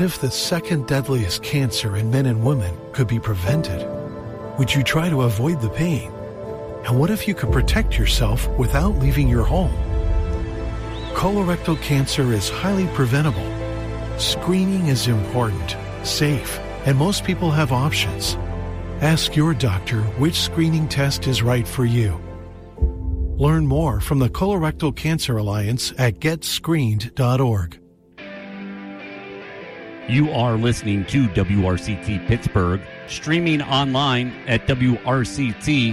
if the second deadliest cancer in men and women could be prevented? Would you try to avoid the pain? And what if you could protect yourself without leaving your home? Colorectal cancer is highly preventable. Screening is important, safe, and most people have options. Ask your doctor which screening test is right for you. Learn more from the Colorectal Cancer Alliance at getscreened.org. You are listening to WRCT Pittsburgh, streaming online at WRCT.org.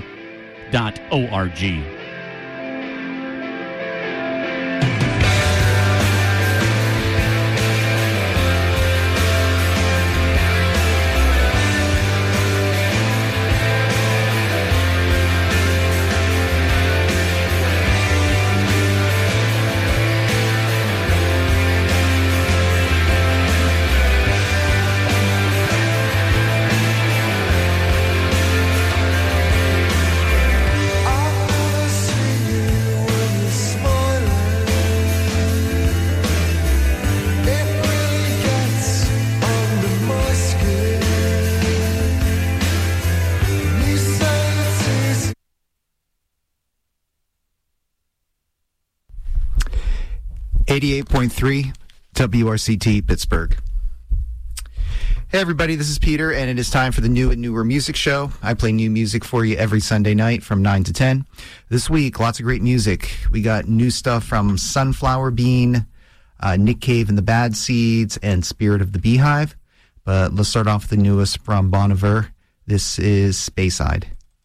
.3 WRCT Pittsburgh. Hey everybody, this is Peter, and it is time for the New and Newer Music Show. I play new music for you every Sunday night from 9 to 10. This week, lots of great music. We got new stuff from Sunflower Bean, Nick Cave and the Bad Seeds, and Spirit of the Beehive. But let's start off with the newest from Bon Iver. This is Speyside.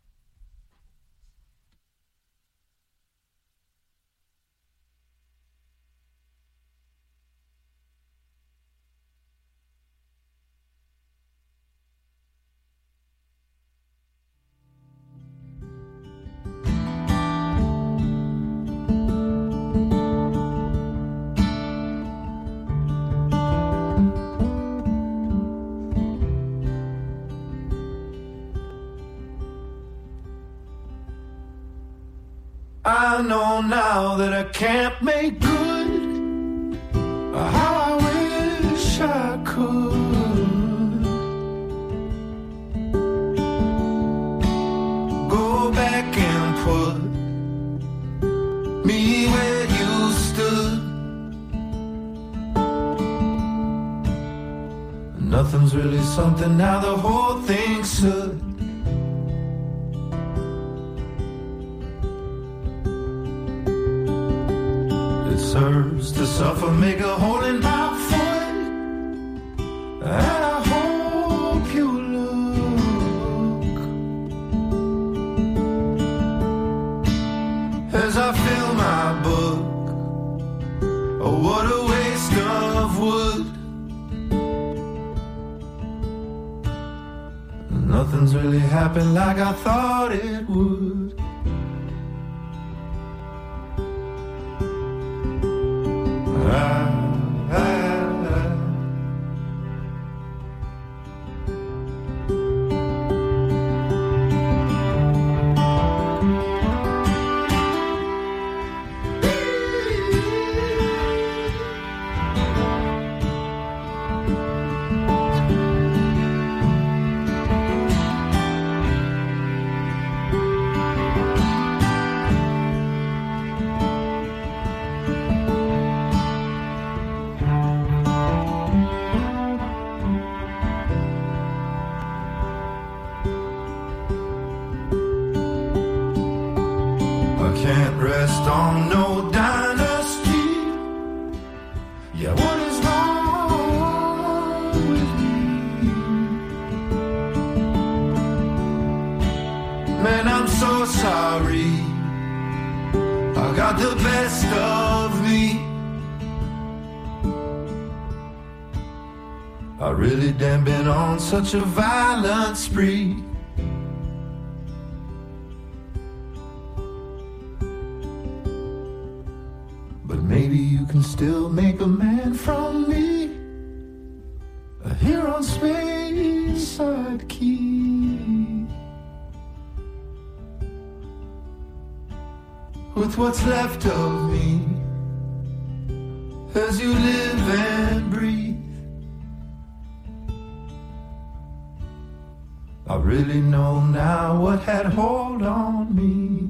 I know now that I can't make good how I wish I could. Go back and put me where you stood. Nothing's really something now, the whole thing's should. Serves to suffer, make a hole in my foot, and I hope you look as I fill my book. Oh, what a waste of wood. Nothing's really happened like I thought it would. Such a violent spree. But maybe you can still make a man from me, here on Speyside Key. With what's left of me, as you live and breathe. really know now what had hold on me.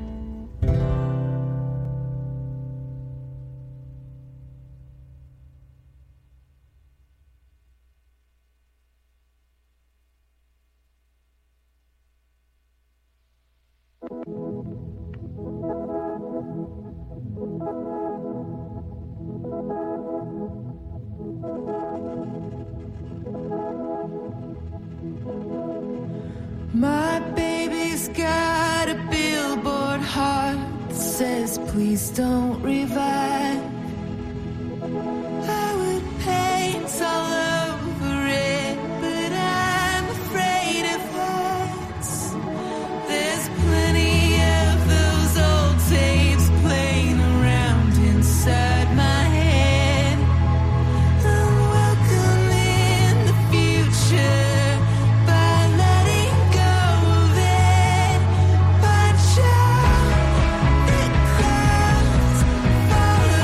My baby's got a billboard heart that says please don't revive. I would paint all over it, but I'm afraid of heights. There's plenty of those old tapes playing around inside my head. I'm welcoming the future. Fall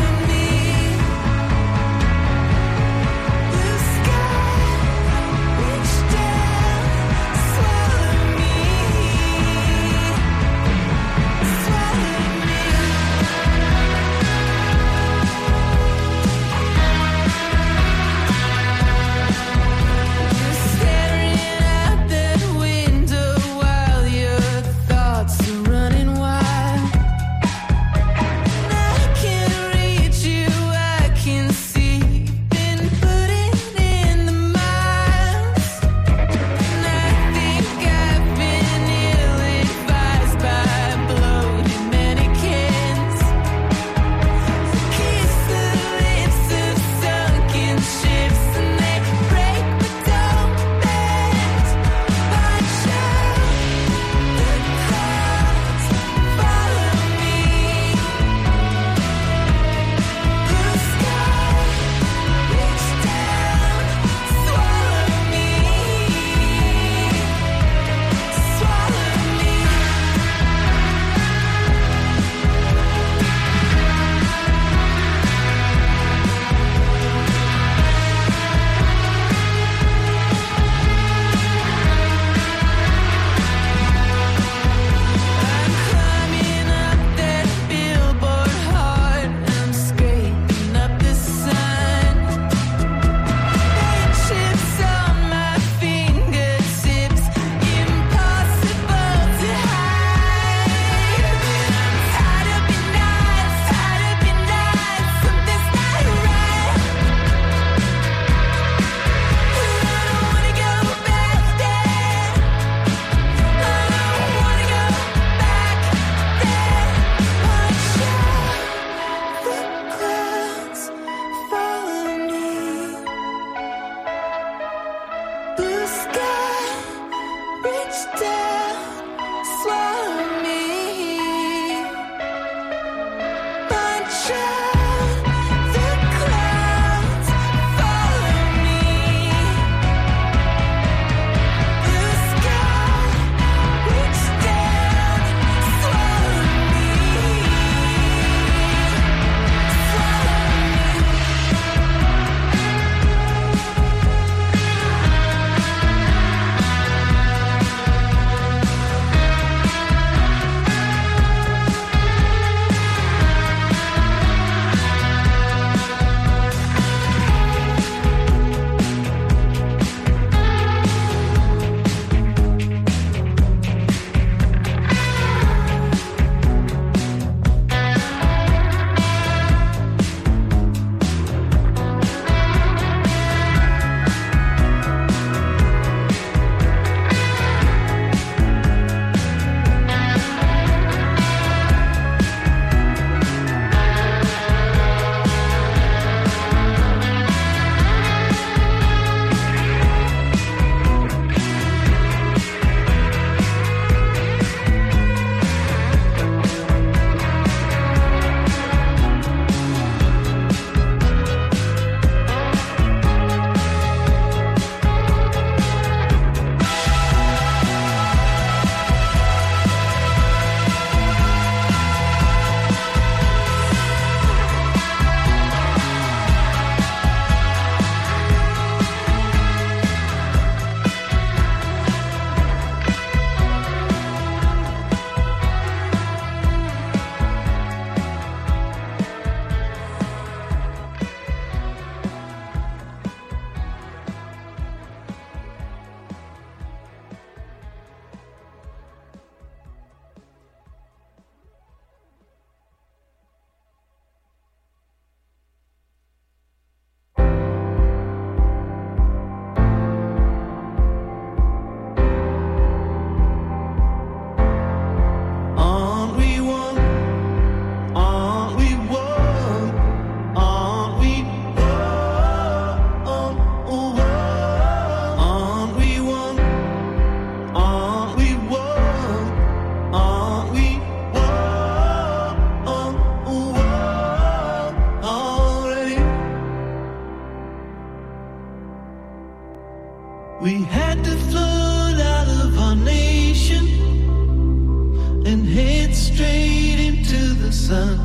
straight into the sun.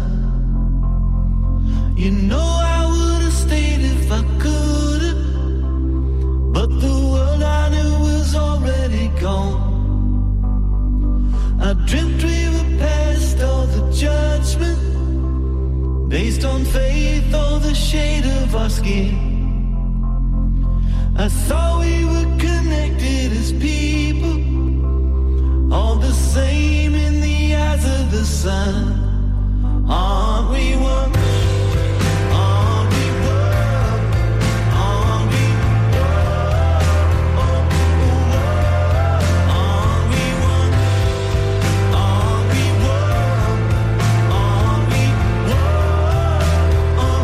You know I would have stayed if I could have, but the world I knew was already gone. I dreamt we were past all the judgment, based on faith or the shade of our skin. I thought we were connected as people, all the same in the eyes of the sun. Aren't we one? Aren't we one? Aren't we one? Aren't we one? Aren't we one? Aren't we one?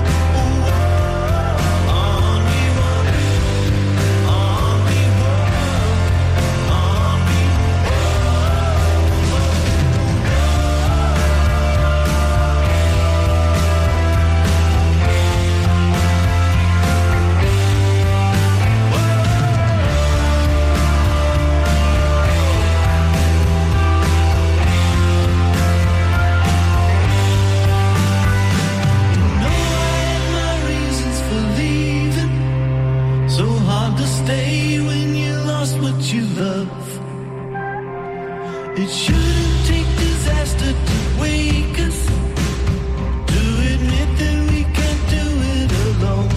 Stay when you lost what you love. It shouldn't take disaster to wake us, to admit that we can't do it alone.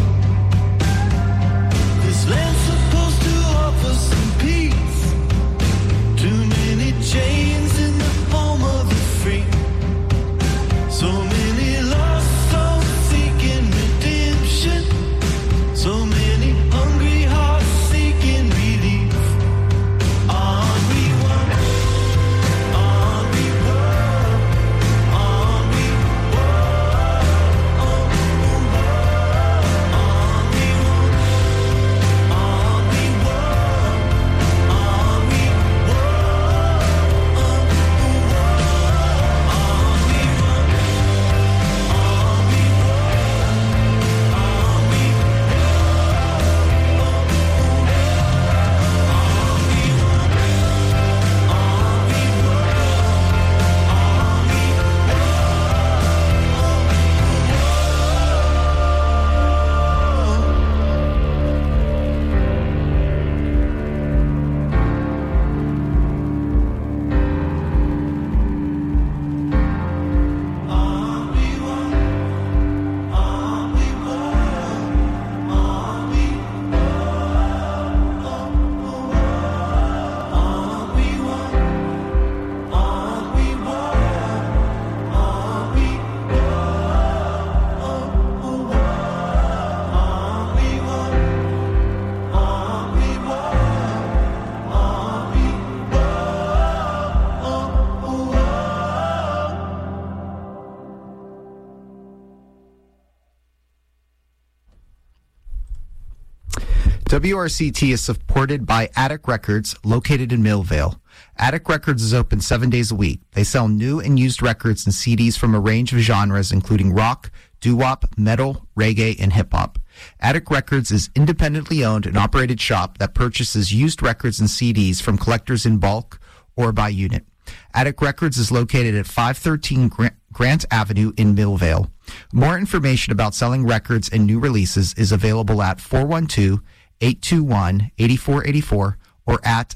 This land's supposed to offer some peace. Too many chains in the home of the free. So many lost souls seeking redemption. So many hungry hearts seeking relief. Aren't we one? Aren't we one? Aren't we one? Aren't we one? Aren't we one? Aren't we WRCT is supported by Attic Records, located in Millvale. Attic Records is open 7 days a week. They sell new and used records and CDs from a range of genres, including rock, doo-wop, metal, reggae, and hip-hop. Attic Records is independently owned and operated shop that purchases used records and CDs from collectors in bulk or by unit. Attic Records is located at 513 Grant Avenue in Millvale. More information about selling records and new releases is available at 412-821-8484 or at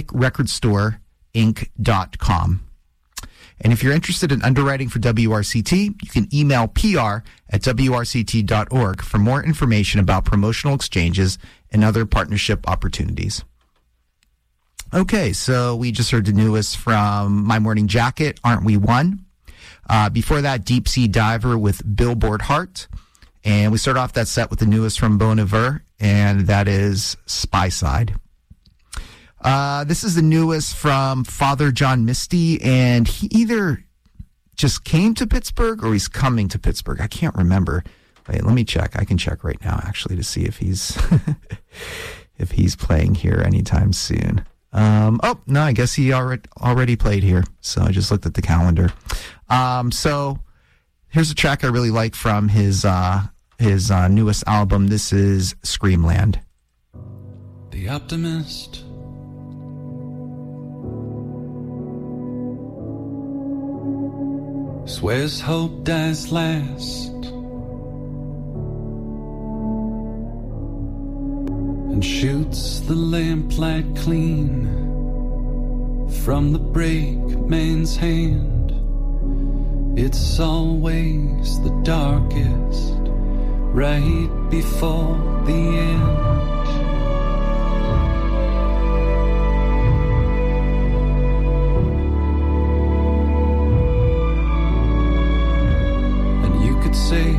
atticrecordstore.inc.com. And if you're interested in underwriting for WRCT, you can email pr@wrct.org for more information about promotional exchanges and other partnership opportunities. Okay, so we just heard the newest from My Morning Jacket, Aren't We One? Before that, Deep Sea Diver with Billboard Heart. And we start off that set with the newest from Bon Iver, and that is Spy Side. This is the newest from Father John Misty, and he either just came to Pittsburgh or he's coming to Pittsburgh. I can't remember. Wait, let me check. I can check right now, actually, to see if he's if he's playing here anytime soon. Oh, no, I guess he already played here. So I just looked at the calendar. So here's a track I really like from his newest album. This is Screamland. The swears hope dies last, and shoots the lamplight clean from the brakeman's hand. It's always the darkest right before the end. And you could say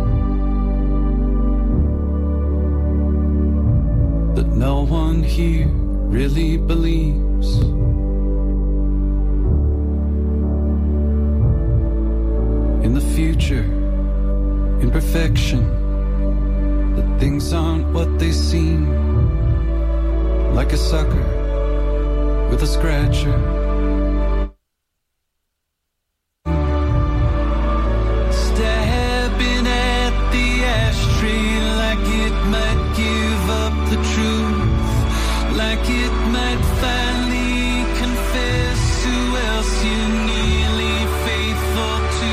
that no one here really believes in the future, in perfection, that things aren't what they seem, like a sucker with a scratcher. Stabbing at the ashtray like it might give up the truth, like it might finally confess who else you're nearly faithful to.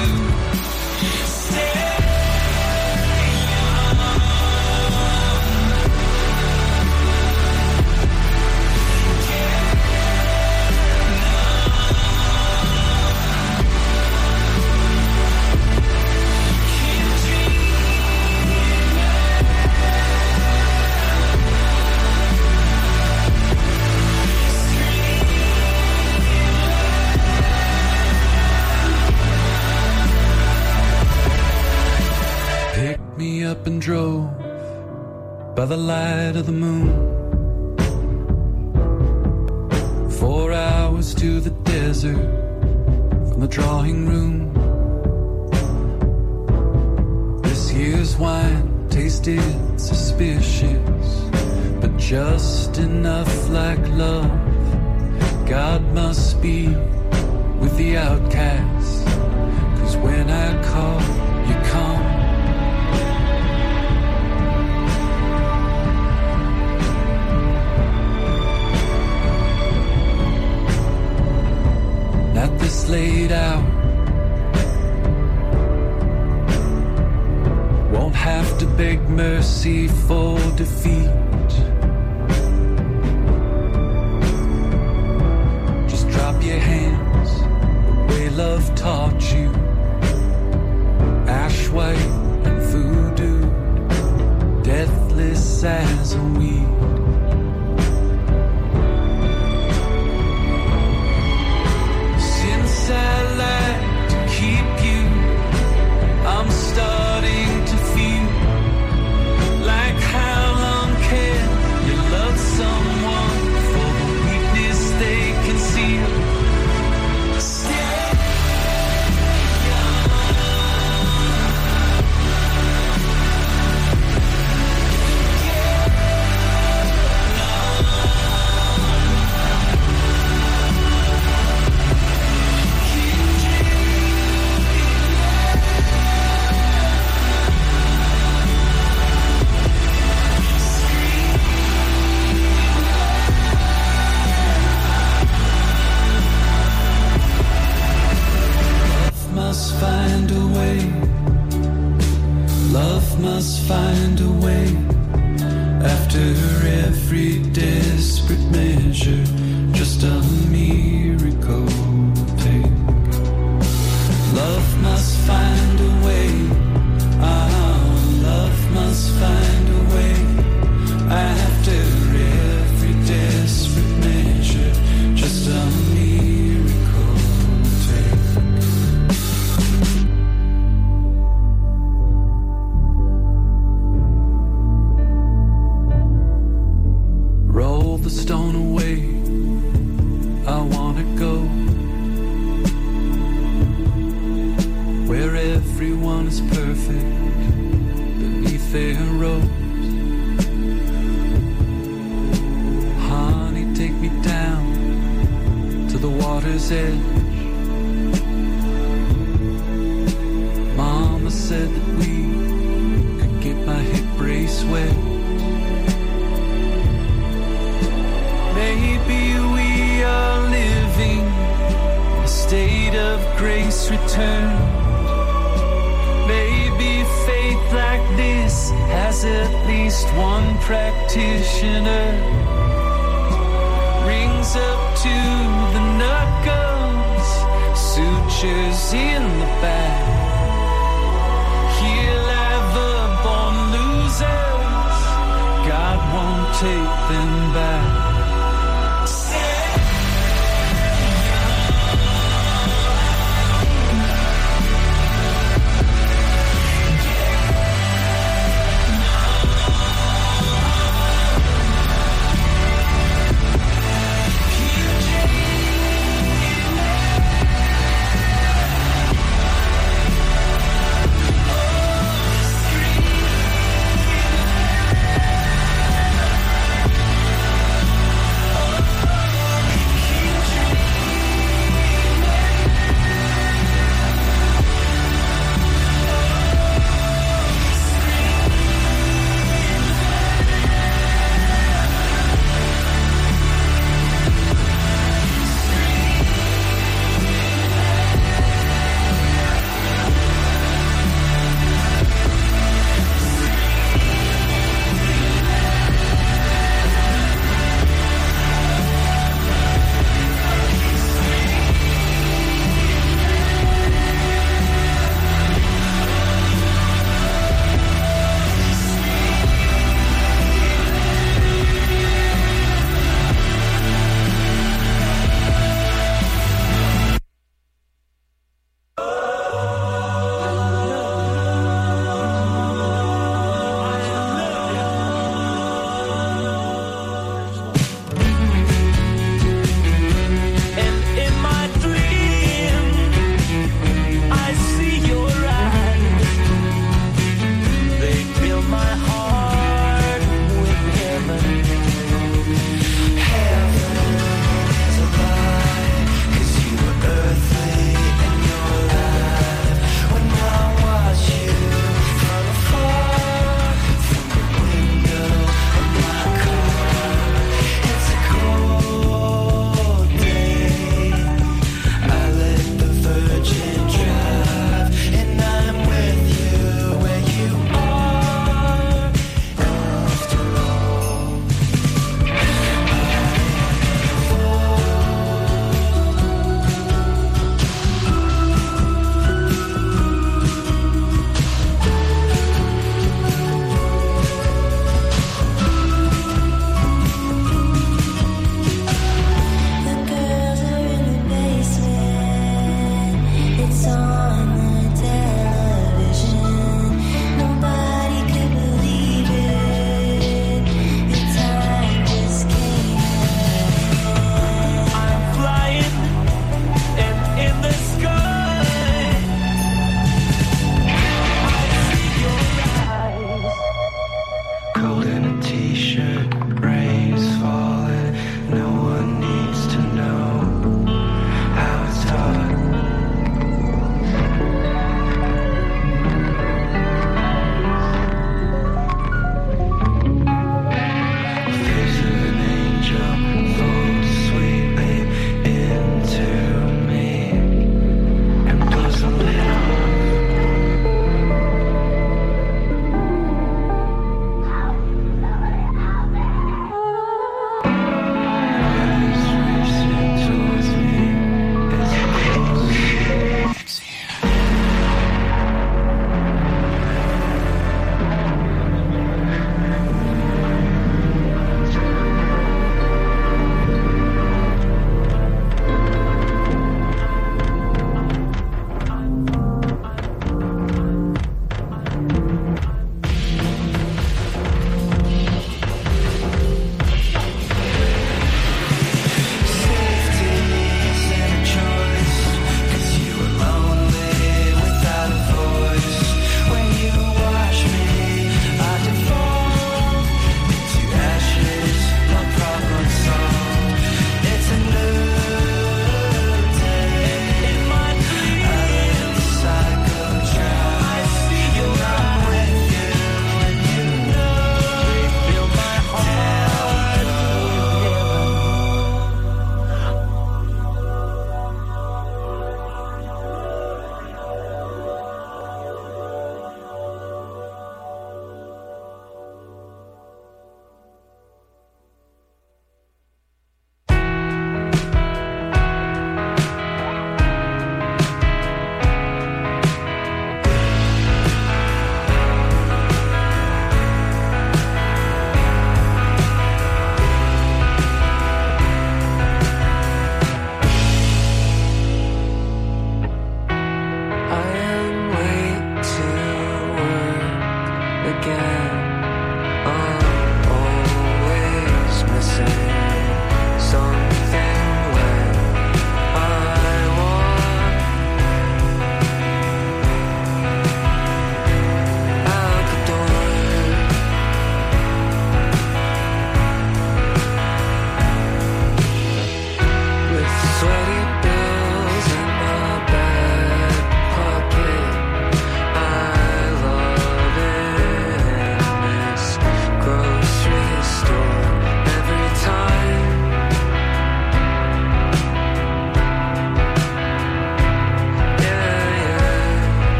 Me up and drove by the light of the moon, 4 hours to the desert from the drawing room. This year's wine tasted suspicious, but just enough like love. God must be with the outcasts, 'cause when I call, you come. At this late hour, won't have to beg mercy for defeat. Just drop your hands the way love taught you, ash white and voodoo, deathless as a weed. I like to keep you, I'm starting to feel like how long can you love someone for the weakness they conceal? Stay young. Find a way, love must find a way. After every desperate measure, just a miracle will take. Love must find a way, love must find a way. After every desperate measure, just a miracle will take. Roll the stone away, I wanna go where everyone is perfect beneath their rose. Honey, take me down to the water's edge. Mama said that we could get my hip brace wet. Maybe we are living a state of grace has returned. Maybe faith like this has at least one practitioner. Rings up to the knuckles, sutures in the back. He'll ever born losers, God won't take them back.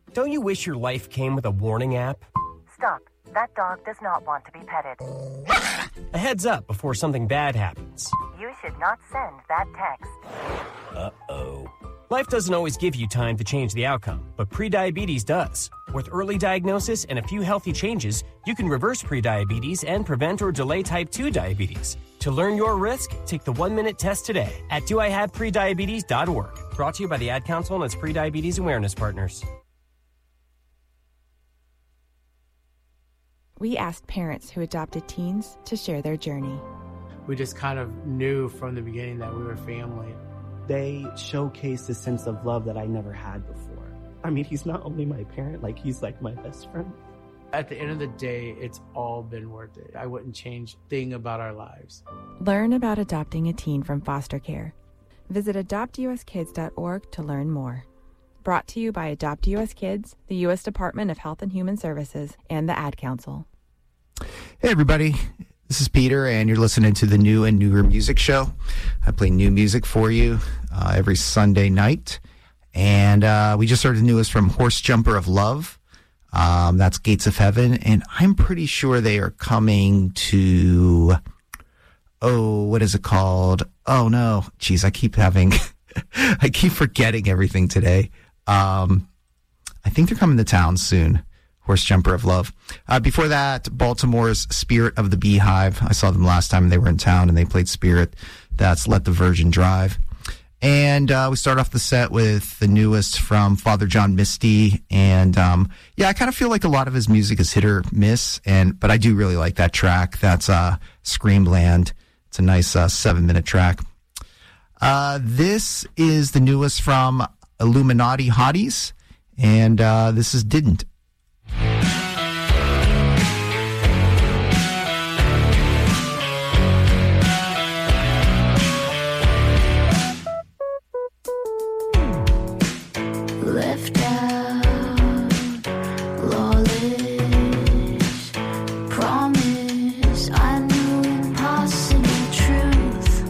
Don't you wish your life came with a warning app? Stop. That dog does not want to be petted. A heads up before something bad happens. You should not send that text. Uh-oh. Life doesn't always give you time to change the outcome, but prediabetes does. With early diagnosis and a few healthy changes, you can reverse prediabetes and prevent or delay type 2 diabetes. To learn your risk, take the 1-minute test today at doihaveprediabetes.org. Brought to you by the Ad Council and its prediabetes awareness partners. We asked parents who adopted teens to share their journey. We just kind of knew from the beginning that we were family. They showcased a sense of love that I never had before. I mean, he's not only my parent, he's like my best friend. At the end of the day, it's all been worth it. I wouldn't change a thing about our lives. Learn about adopting a teen from foster care. Visit adoptuskids.org to learn more. Brought to you by Adopt US Kids, the U.S. Department of Health and Human Services, and the Ad Council. Hey, everybody. This is Peter, and you're listening to the New and Newer Music Show. I play new music for you every Sunday night. And we just heard the newest from Horse Jumper of Love. That's Gates of Heaven. And I'm pretty sure they are coming to, what is it called? Oh, no. Geez, I keep forgetting everything today. I think they're coming to town soon. Horse Jumper of Love. Before that, Baltimore's Spirit of the Beehive. I saw them last time they were in town and they played Spirit. That's Let the Virgin Drive. And we start off the set with the newest from Father John Misty. And I kind of feel like a lot of his music is hit or miss. But I do really like that track. That's Screamland. It's a nice 7-minute track. This is the newest from Illuminati Hotties. And this is Didn't. Left out, lawless, promise, I knew impossible truth,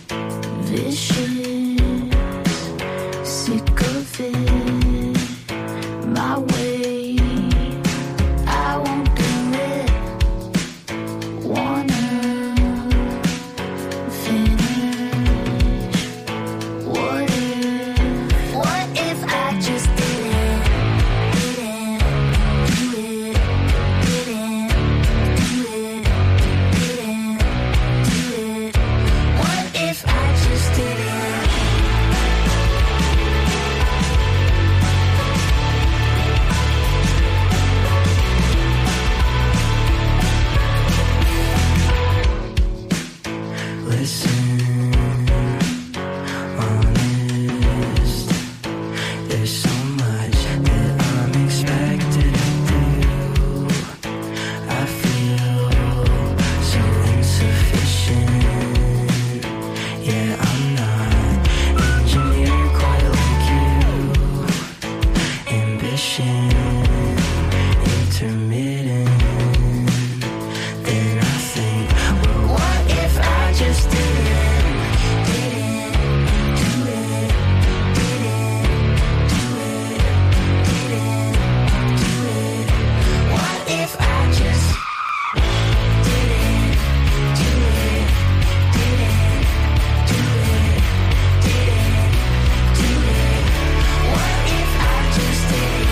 vicious, sick of it, my way, I won't do it, wanna finish, what if I just didn't do it, what if I just didn't? Listen, honest, there's so much that I'm expected to do. I feel so insufficient. Yeah, I'm not engineered quite like you. Ambition, intermittent. Then I think, well, what if I just didn't do it? What if I just didn't do it? What if I just didn't?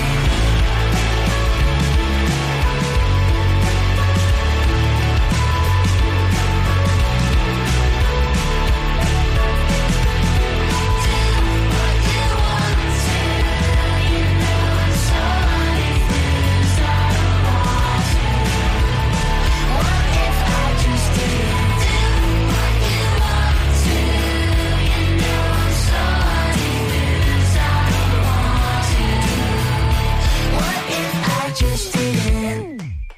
Just didn't.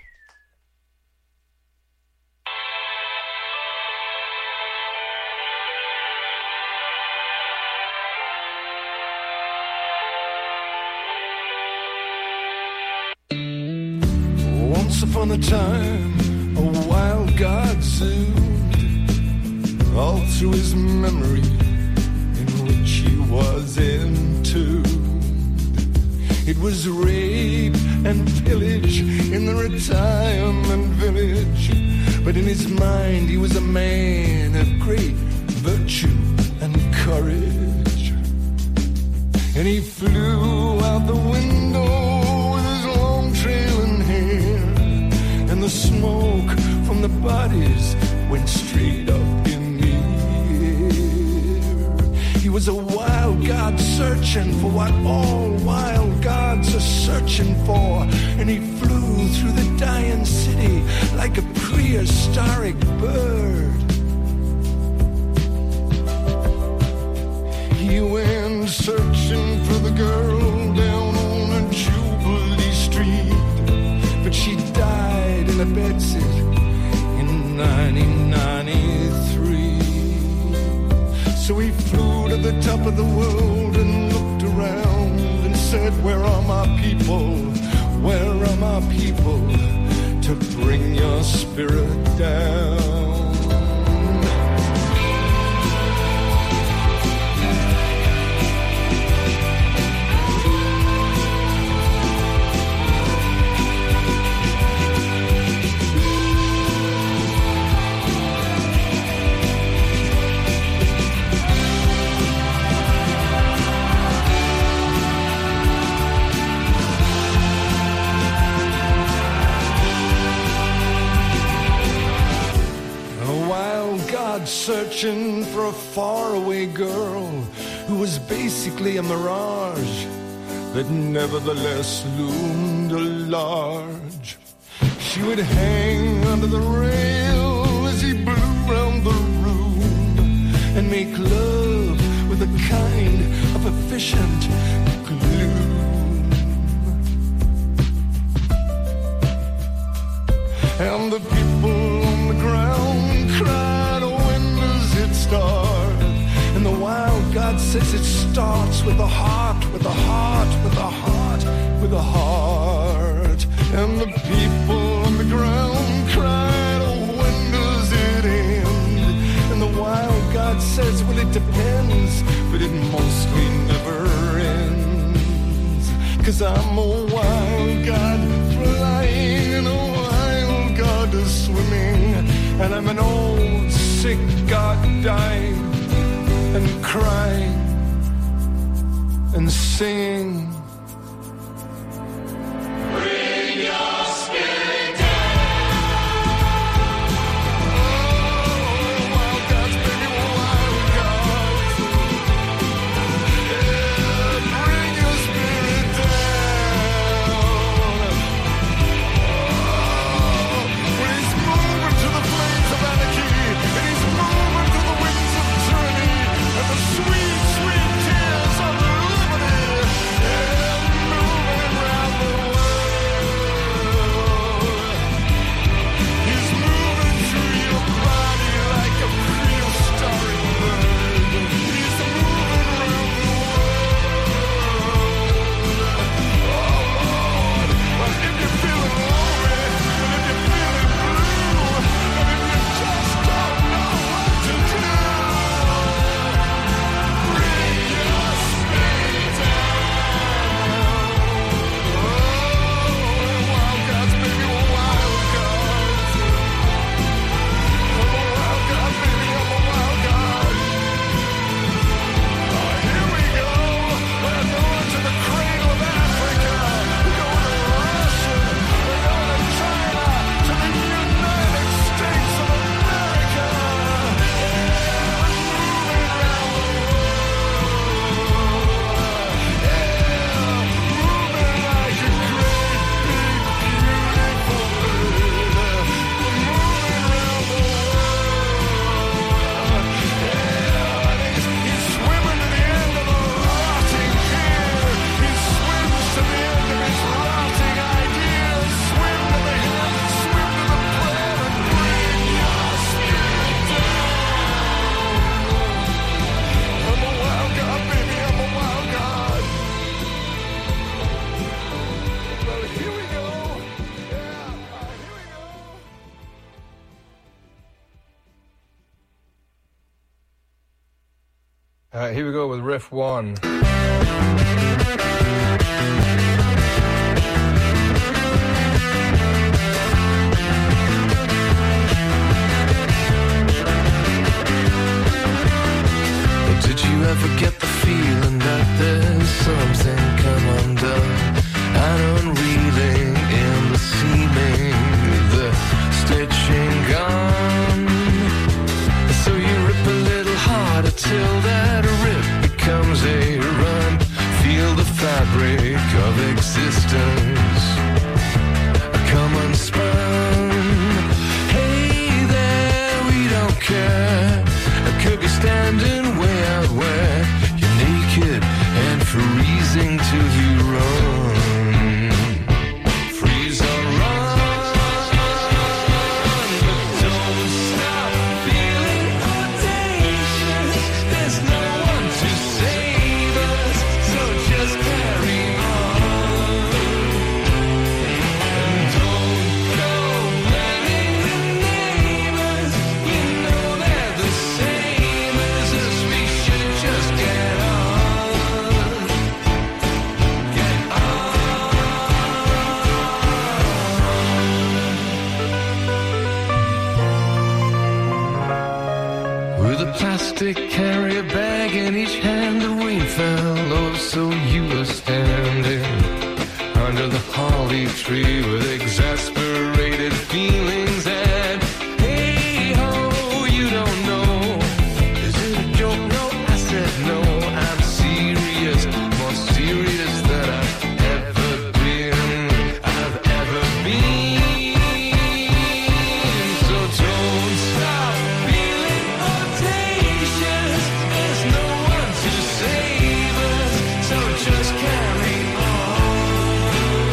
Once upon a time, a wild god zoomed all through his memory, in which he was entombed. He It was rape and pillage in the retirement village. But in his mind he was a man of great virtue and courage. And he flew out the window with his long trailing hair, and the smoke from the bodies went straight up in the air. He was a wild god searching for what all wild gods are searching for, and he flew through the dying city like a prehistoric bird. He went searching for the girl down on a Jubilee Street, but she died in a bedsit in 1993. So he flew to the top of the world and looked around and said, where are my people? Where are my people to bring your spirit down? Searching for a faraway girl who was basically a mirage that nevertheless loomed large. She would hang under the rail as he blew round the room and make love with a kind of efficient gloom. And the people on the ground cried, when does it start? And the wild god says it starts with a heart, with a heart, with a heart, with a heart. And the people on the ground cried, when does it end? And the wild god says, well, it depends, but it mostly never ends. 'Cause I'm a wild god flying and a wild god swimming, and I'm an old sick god dying and crying and singing. Bring your spirit down. Oh, wild gods, baby, wild gods. Yeah, bring your spirit down. Oh, when he's moving to the flames of anarchy, and he's moving to the winds of tyranny, and the sweet, sweet tears of liberty, and moving around the world. He's moving through your body like a prehistoric bird. He's moving around the world. Oh Lord, well, if you're feeling lonely, and if you're feeling blue, and if you just don't know what to do, bring your spirit down. Oh, wild gods, baby, wild gods. I'm a wild god, baby, I'm a wild god. Oh, here we go. We're going to the cradle of Africa. We're going to Russia. We're going to China. To the United States of America. Yeah, moving around the world. Yeah, moving like a great, big, beautiful bird. We're moving around the world. Yeah, and he's swimming to the end of the rotting pier. He swims to the end of his rotting ideas. Swim to the hill, swim to the prayer, and bring your spirit down. I'm a wild god, baby, I'm a wild god. Well, here we go. Yeah, here we go. All right, here we go with riff one. ever get the feeling that there's something come undone and unreeling in the seaming, the stitching gone? So you rip a little harder till that rip becomes a run. Feel the fabric of existence come unspun. Hey there, we don't care. I could be standing way out where you're naked and freezing till you run. Freeze or run, but don't stop feeling audacious. There's no one to save us, so just carry on. And don't go blaming the neighbors. You know they're the same as us. We should just get on. Get on. With a plastic carrier bag in each hand, the rain fell, oh so you were standing under the holly tree with exasperated feelings. And hey ho, you don't know, is it a joke? No, I said no, I'm serious, more serious than I've ever been. So don't stop feeling audacious. There's no one to save us, so just carry on.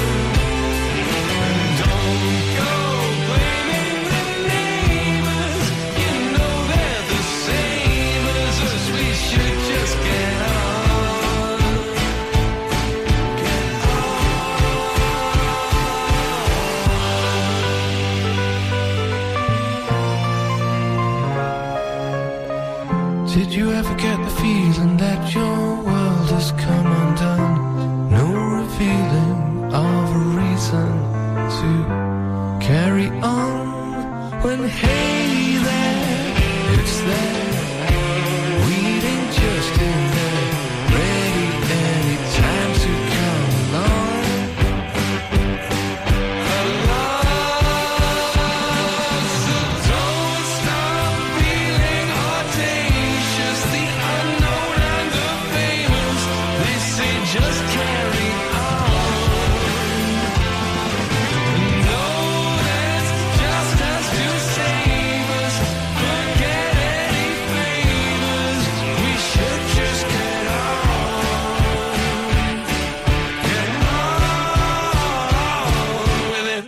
And don't go blaming the neighbors. You know they're the same as us. We should just get on. Get on. Did you ever get the feeling that your world has come undone? No revealing of a reason to carry on. When hey there, it's there, waiting just in there, ready any time to come along. So don't stop feeling audacious. The unknown and the famous, they say just carry on. No, that's just us to save us. Forget any favors. We should just get on. Get on with it.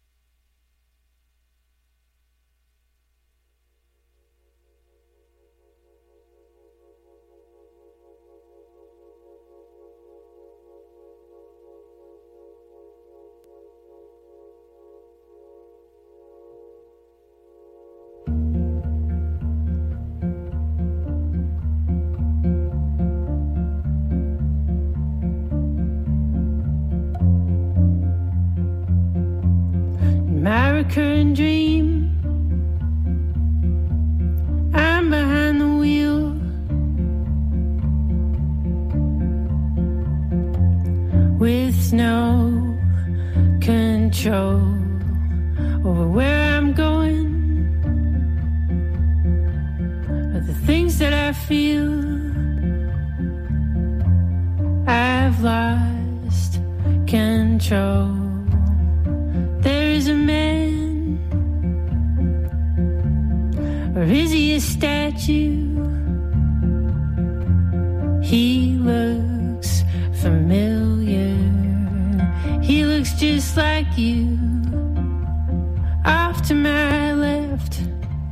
American dream. I'm behind the wheel. With no control over where I'm going, or the things that I feel. I've lost control. There's a man, or is he a statue? He looks familiar. He looks just like you. Off to my left,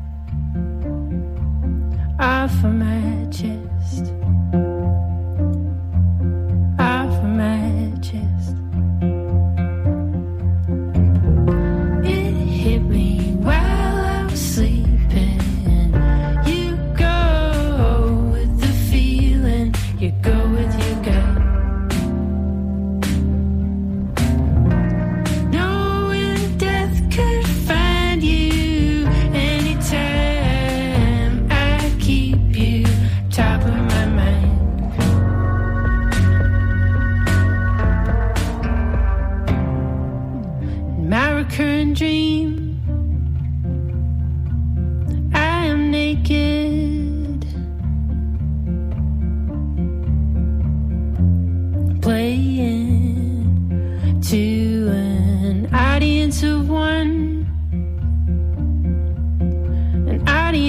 off of my chest, off of my chest. It hit me while I was sleeping. You go with the feeling, you go with your gut. Knowing death could find you anytime. I keep you top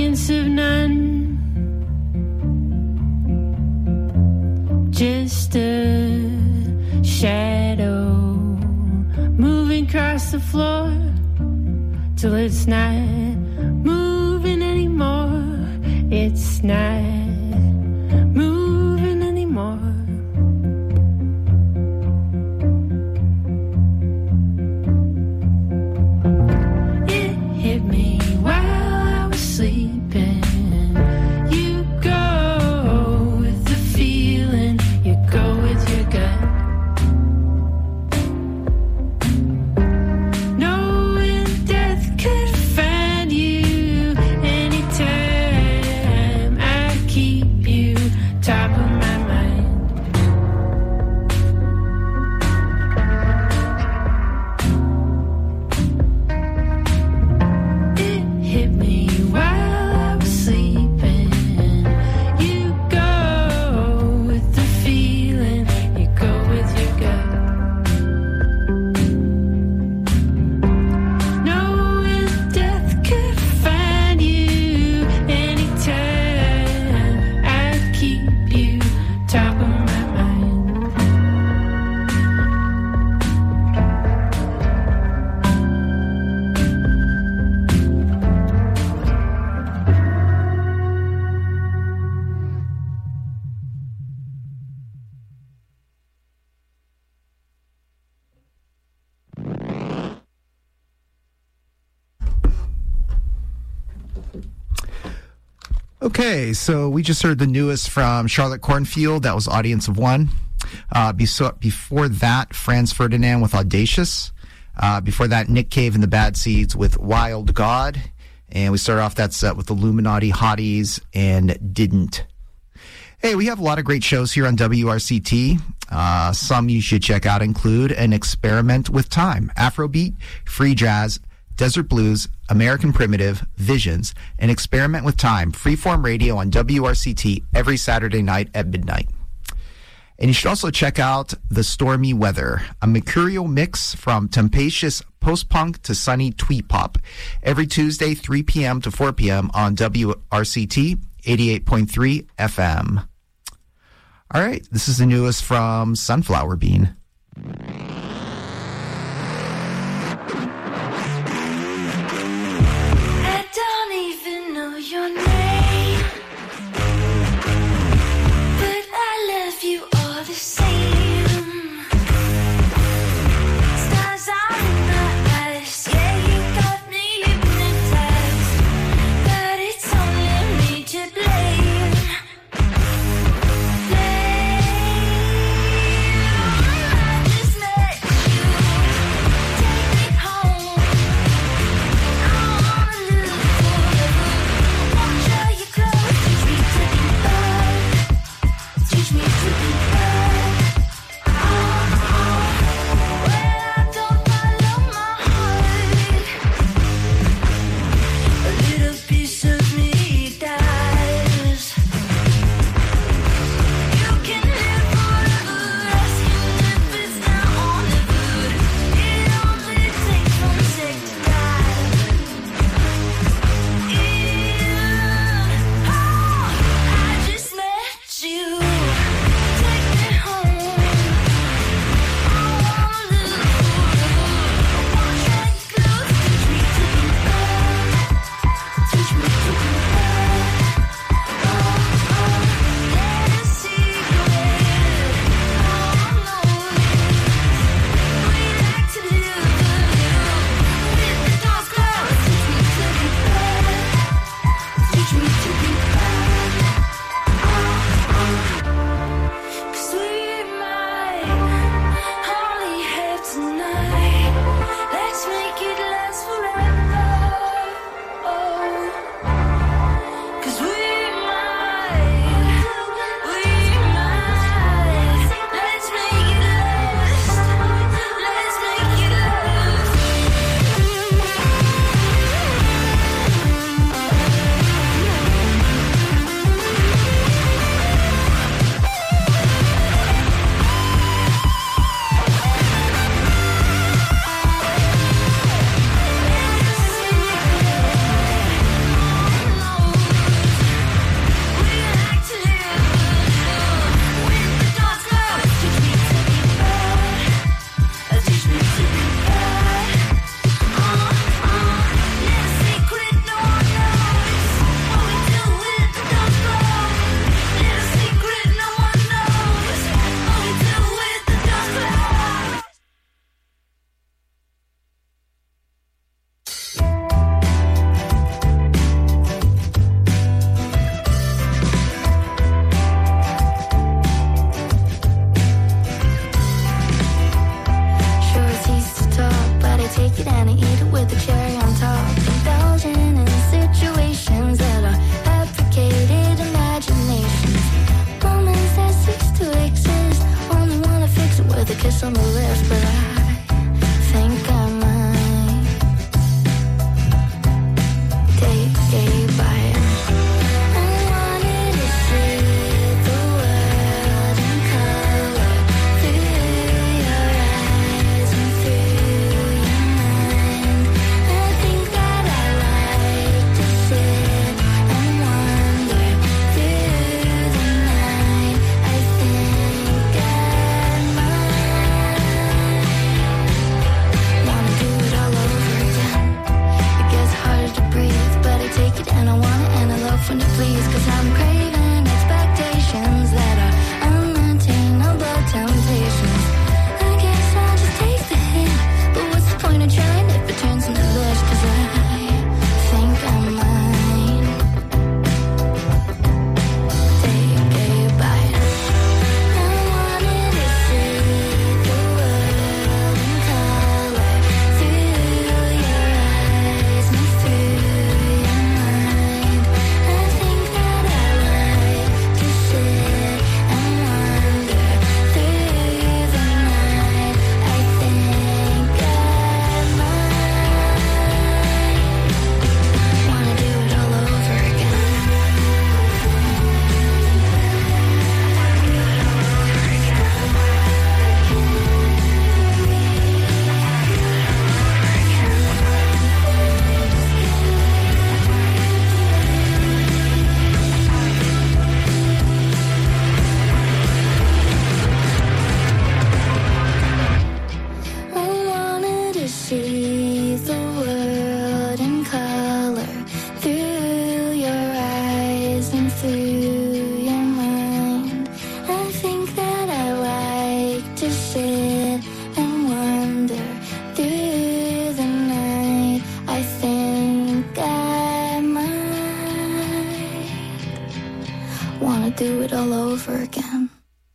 sense of none. Just a shadow moving across the floor till it's not moving anymore. It's not moving anymore. It hit me while I was sleeping. You go with the feeling, you go with your gut. Knowing death could find you anytime. I keep you top of my mind. It hit me while I was sleeping. You go with the feeling, you go with your gut. Knowing death could find you anytime. I keep you top of my mind. Okay, so we just heard the newest from Charlotte Cornfield. That was Audience of One. Before that, Franz Ferdinand with Audacious. Before that, Nick Cave and the Bad Seeds with Wild God. And we started off that set with Illuminati Hotties and Didn't. Hey, we have a lot of great shows here on WRCT. Some you should check out include An Experiment with Time, Afrobeat, Free Jazz, Desert Blues, American Primitive, Visions, An Experiment with Time, Freeform Radio on WRCT every Saturday night at midnight. And you should also check out The Stormy Weather, a mercurial mix from tempestuous post-punk to sunny tweet pop, every Tuesday 3 p.m. to 4 p.m. on WRCT 88.3 FM. All right, this is the newest from Sunflower Bean. I don't even know your name, but I love you all the same. Stars are in my eyes, yeah, you got me hypnotized, but it's only me to blame. Blame. through your mind. I think that I like to sit and wander through the night. I think I might wanna do it all over again.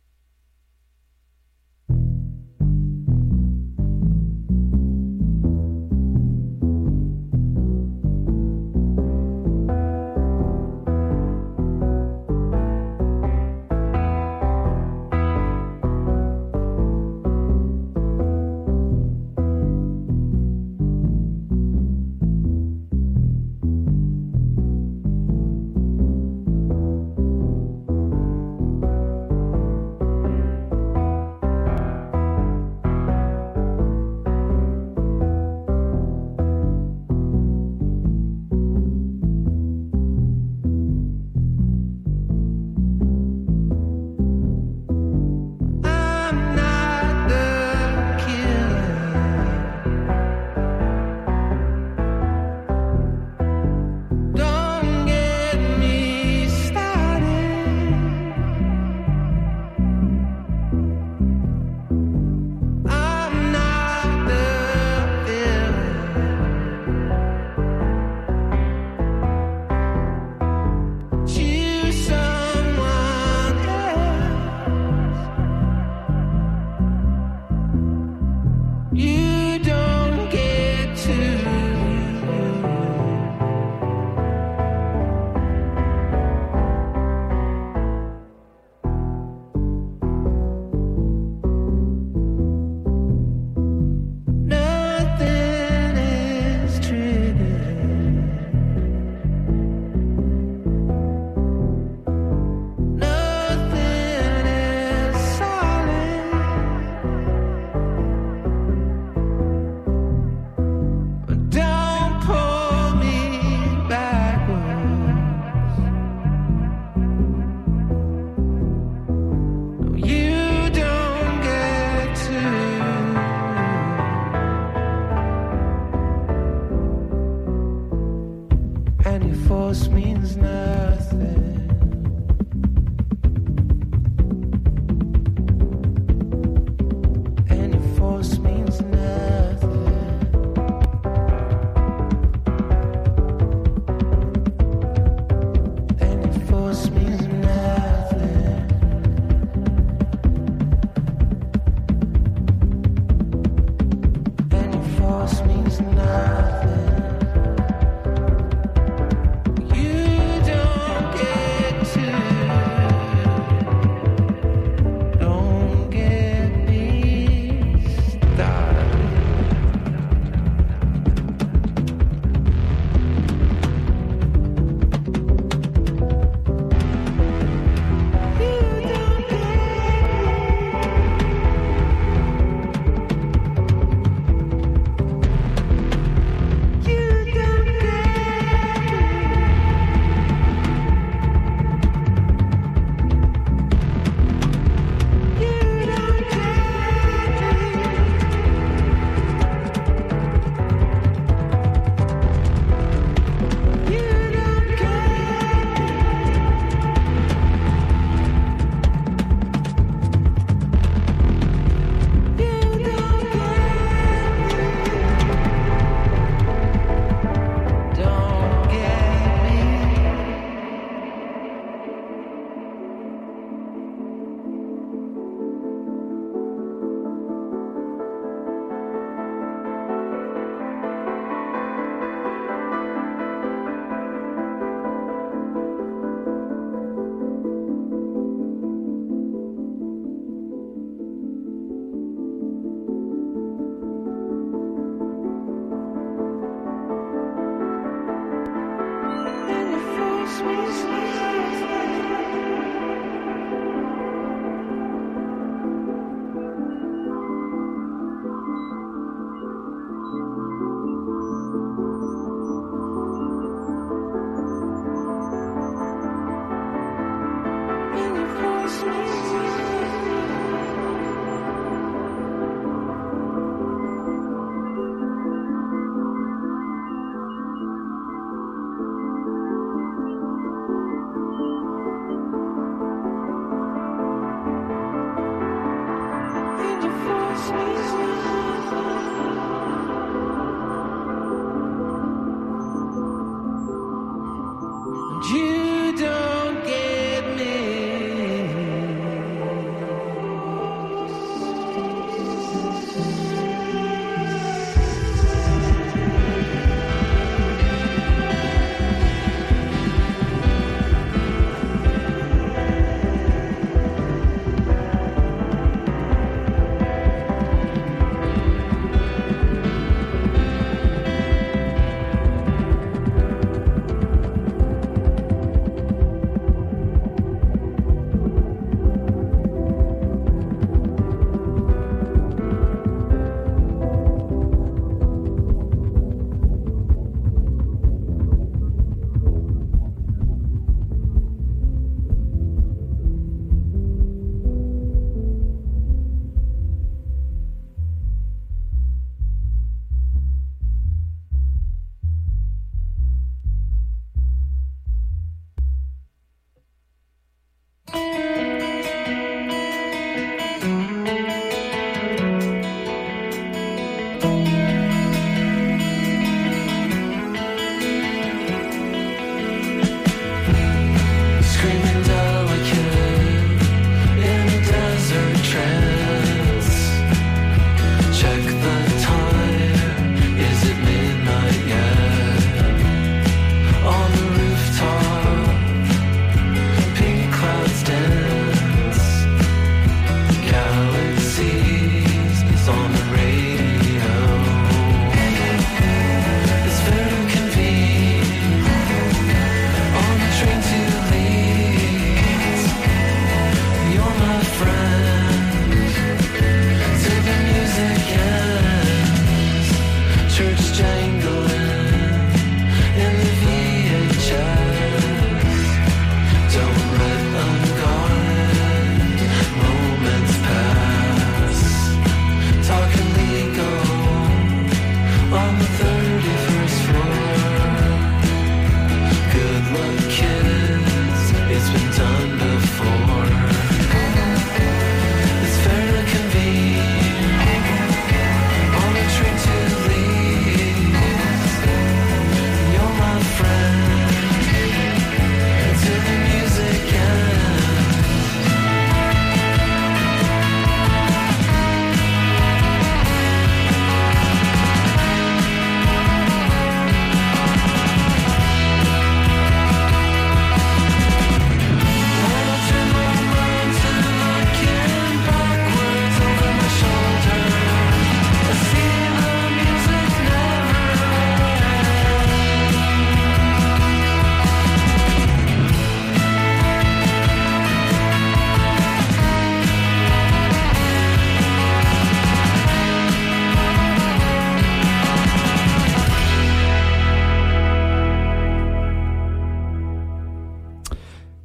Force means nothing. Any force means nothing. Any force means nothing. Any force means nothing.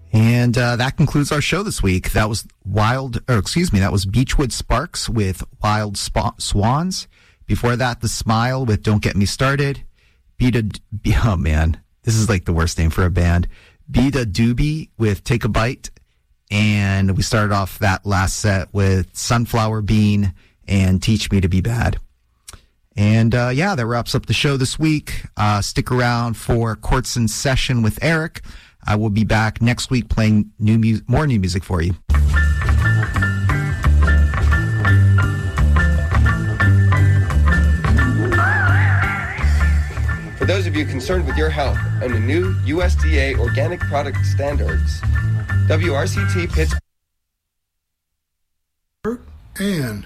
And that concludes our show this week. That was that was Beechwood Sparks with Wild Swans. Before that, The Smile with Don't Get Me Started. Oh man, this is like the worst name for a band. Beta Doobie with Take a Bite. And we started off that last set with Sunflower Bean and Teach Me to Be Bad. And that wraps up the show this week. Stick around for Courts in Session with Eric. I will be back next week playing more new music for you. For those of you concerned with your health and the new USDA organic product standards, WRCT Pittsburgh and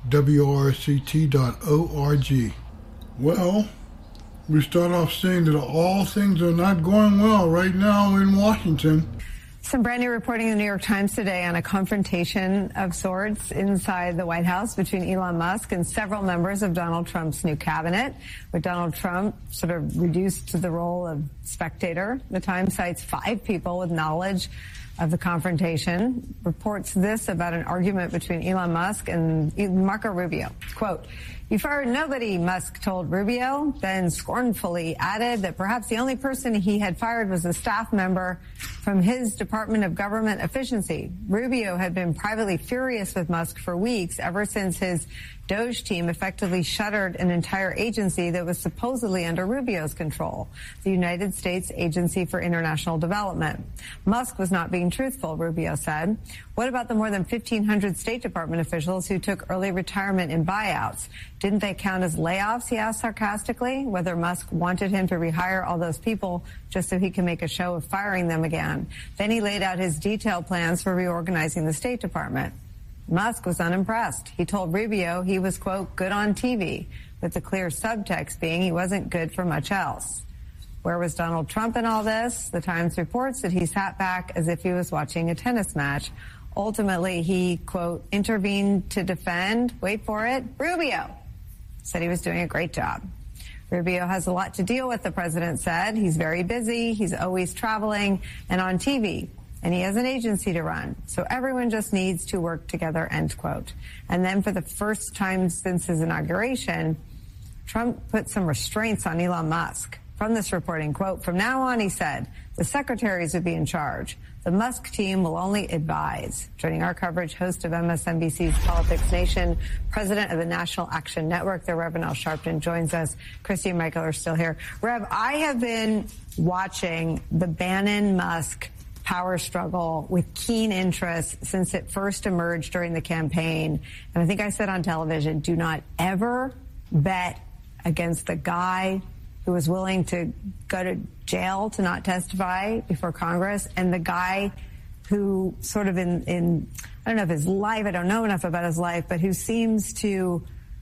WRCT.org. Well, we start off saying that all things are not going well right now in Washington. Some brand new reporting in the New York Times today on a confrontation of sorts inside the White House between Elon Musk and several members of Donald Trump's new cabinet, with Donald Trump sort of reduced to the role of spectator. The Times cites 5 people with knowledge of the confrontation, reports this about an argument between Elon Musk and Marco Rubio. Quote, "You fired nobody," Musk told Rubio, then scornfully added that perhaps the only person he had fired was a staff member from his Department of Government Efficiency. Rubio had been privately furious with Musk for weeks, ever since his Doge team effectively shuttered an entire agency that was supposedly under Rubio's control, the United States Agency for International Development. Musk was not being truthful, Rubio said. What about the more than 1,500 State Department officials who took early retirement in buyouts? Didn't they count as layoffs, he asked sarcastically, whether Musk wanted him to rehire all those people just so he can make a show of firing them again. Then he laid out his detailed plans for reorganizing the State Department. Musk was unimpressed. He told Rubio he was, quote, good on TV, with the clear subtext being he wasn't good for much else. Where was Donald Trump in all this? The Times reports that he sat back as if he was watching a tennis match. Ultimately, he, quote, intervened to defend, wait for it, Rubio. Said he was doing a great job. Rubio has a lot to deal with, the president said. He's very busy. He's always traveling and on TV. And he has an agency to run. So everyone just needs to work together, end quote. And then for the first time since his inauguration, Trump put some restraints on Elon Musk. From this reporting, quote, from now on, he said, the secretaries would be in charge. The Musk team will only advise. Joining our coverage, host of MSNBC's Politics Nation, president of the National Action Network, the Reverend Al Sharpton, joins us. Christy and Michael are still here. Rev, I have been watching the Bannon-Musk power struggle with keen interest since it first emerged during the campaign. And I think I said on television, do not ever bet against the guy who was willing to go to jail to not testify before Congress, and the guy who sort of in I don't know if his life, I don't know enough about his life, but who seems to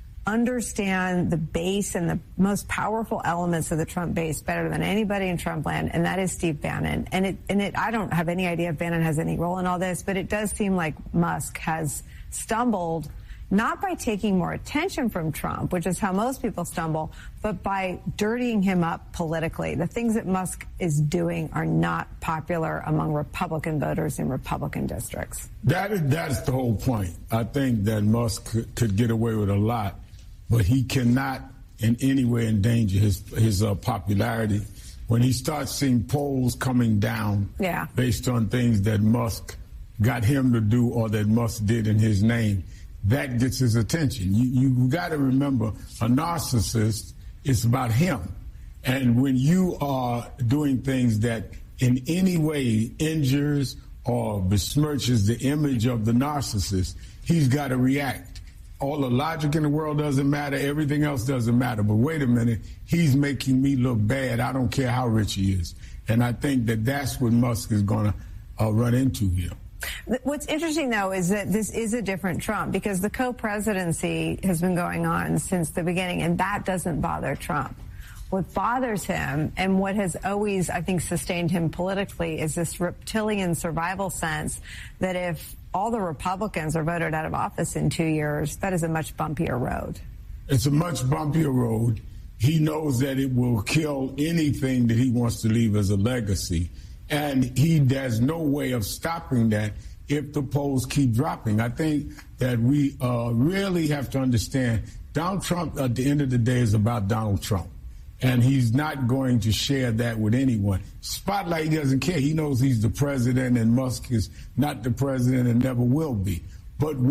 understand the base and the most powerful elements of the Trump base better than anybody in Trump land, and that is Steve Bannon. And I don't have any idea if Bannon has any role in all this, but it does seem like Musk has stumbled, not by taking more attention from Trump, which is how most people stumble, but by dirtying him up politically. The things that Musk is doing are not popular among Republican voters in Republican districts. That's the whole point. I think that Musk could get away with a lot, but he cannot in any way endanger his popularity. When he starts seeing polls coming down based on things that Musk got him to do or that Musk did in his name, that gets his attention. You got to remember, a narcissist is about him. And when you are doing things that in any way injures or besmirches the image of the narcissist, he's got to react. All the logic in the world doesn't matter. Everything else doesn't matter. But wait a minute, he's making me look bad. I don't care how rich he is. And I think that that's what Musk is going to run into here. What's interesting, though, is that this is a different Trump, because the co-presidency has been going on since the beginning, and that doesn't bother Trump. What bothers him, and what has always, I think, sustained him politically, is this reptilian survival sense that if all the Republicans are voted out of office in 2 years, that is a much bumpier road. It's a much bumpier road. He knows that it will kill anything that he wants to leave as a legacy. And there's no way of stopping that if the polls keep dropping. I think that we really have to understand Donald Trump, at the end of the day, is about Donald Trump. And he's not going to share that with anyone. Spotlight, he doesn't care. He knows he's the president and Musk is not the president and never will be. But